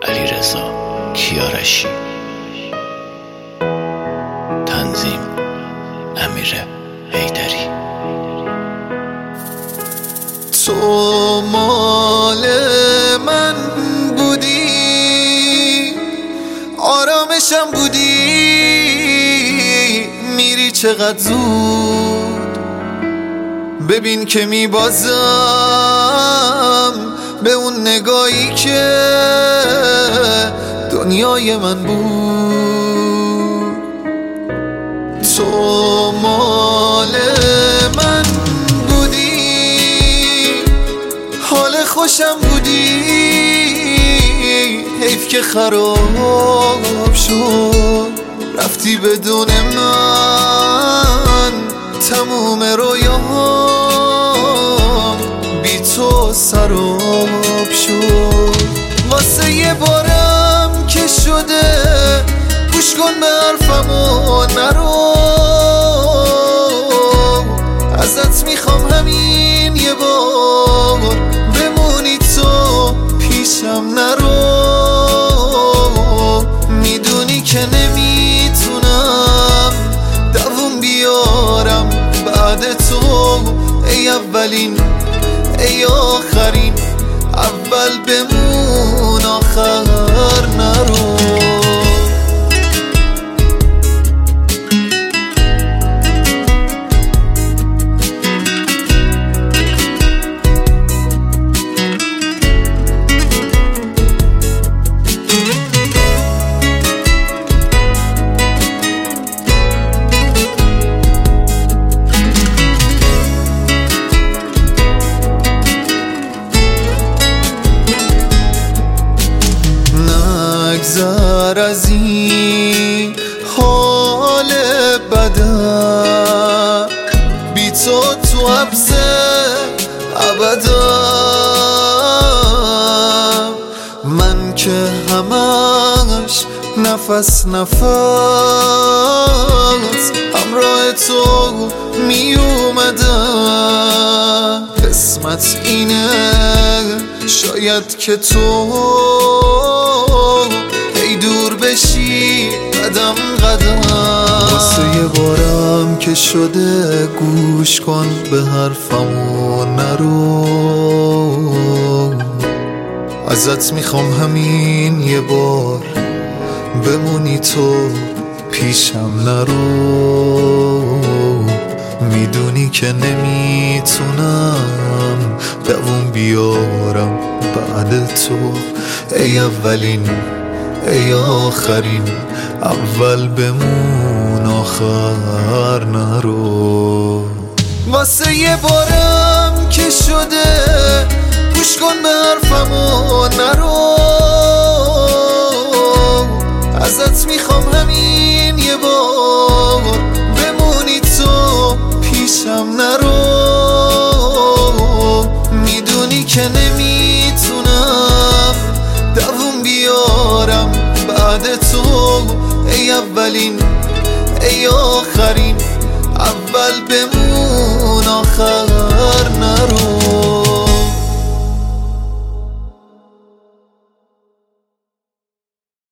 علیرضا کیارشی، تنظیم امیر حیدری. تو مال من بودی، آرامشم بودی، میری چقدر زود. ببین که میبازم به اون نگاهی که دنیای من بود. تو مال من بودی، حال خوشم بودی، حیف که خراب شد رفتی بدون من. تموم رویام بی تو سراب شد. واسه یه بارم که شده گوش کن به حرفم و نرو. ازت میخوام همین یه بار بمونی تو پیشم نرو. میدونی که نمیتونم دووم بیارم بعد تو. ای اولین ای آخرین، اول بمون آخر نرو. نگذر از این حال بدم، بی تو تو حبس ابدم. من که همش نفس همراه تو می اومدم. قسمت اینه شاید که تو ای دور بشی قدم قدم. واسه یه بارم که شده گوش کن به حرفم و نرو. ازت میخوام همین یه بار بمونی تو پیشم نرو. میدونی که نمیتونم دووم بیارم بعد تو. ای اولین ای آخرین، اول بمون آخر نرو. واسه یه بارم که شده گوش کن به حرفم و نرو. ازت میخوام همین یه بار بمونی تو پیشم نرو. میدونی که نمیتونم دووم بیارم بعد تو. ای اولین ای آخرین، اول بمون آخر